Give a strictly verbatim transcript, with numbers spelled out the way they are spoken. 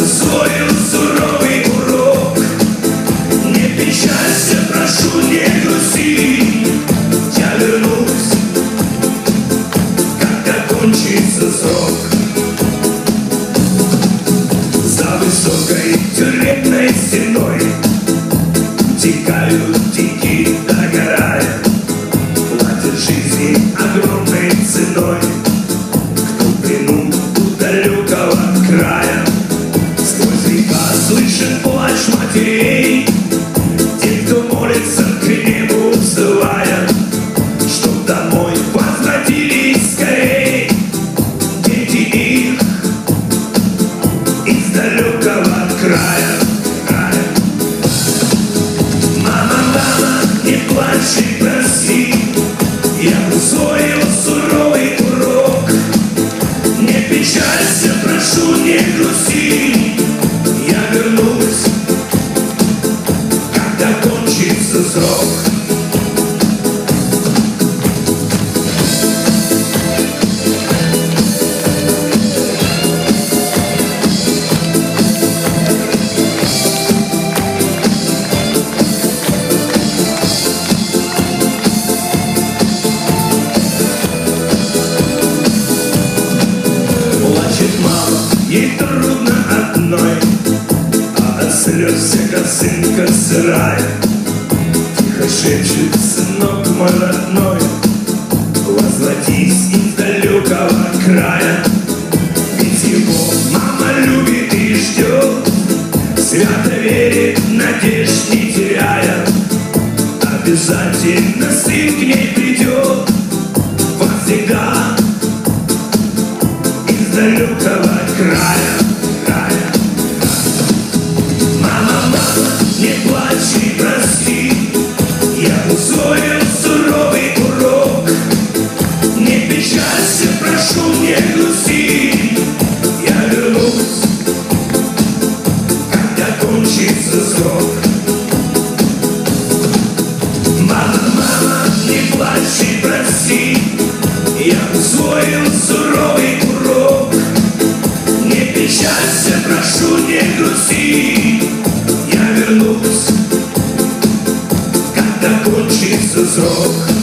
усвоил суровый урок. Не печалься, прошу, не грусти, я вернусь, когда кончится срок. За высокой тюремной стеной текают тики, догорая, платят жизни огромной ценой. Кто в плену у далекого края, сквозь века слышен плач матерей. Те, кто молится к небу, взывая, чтоб домой возвратились скорей дети их из далекого края. Мама, мама, не плачь и прости, я усвоил суровый урок. Не печалься, прошу, не грусти, я вернусь, когда кончится срок. Ей трудно одной, а от слез вся косынка сырая. Тихо шепчет: сынок мой родной, возвратись из далекого края. Ведь его мама любит и ждет, свято верит, надежд не теряя. Обязательно сын к ней придет навсегда из далекого края, края. Мама, мама, не плачь и прости, я усвоил суровый урок. Не печалься, прошу, не грусти, я вернусь, когда кончится срок. Мама, мама, не плачь и прости, я усвоил суровый урок. Не печалься, прошу, не грусти, я вернусь, когда кончится срок.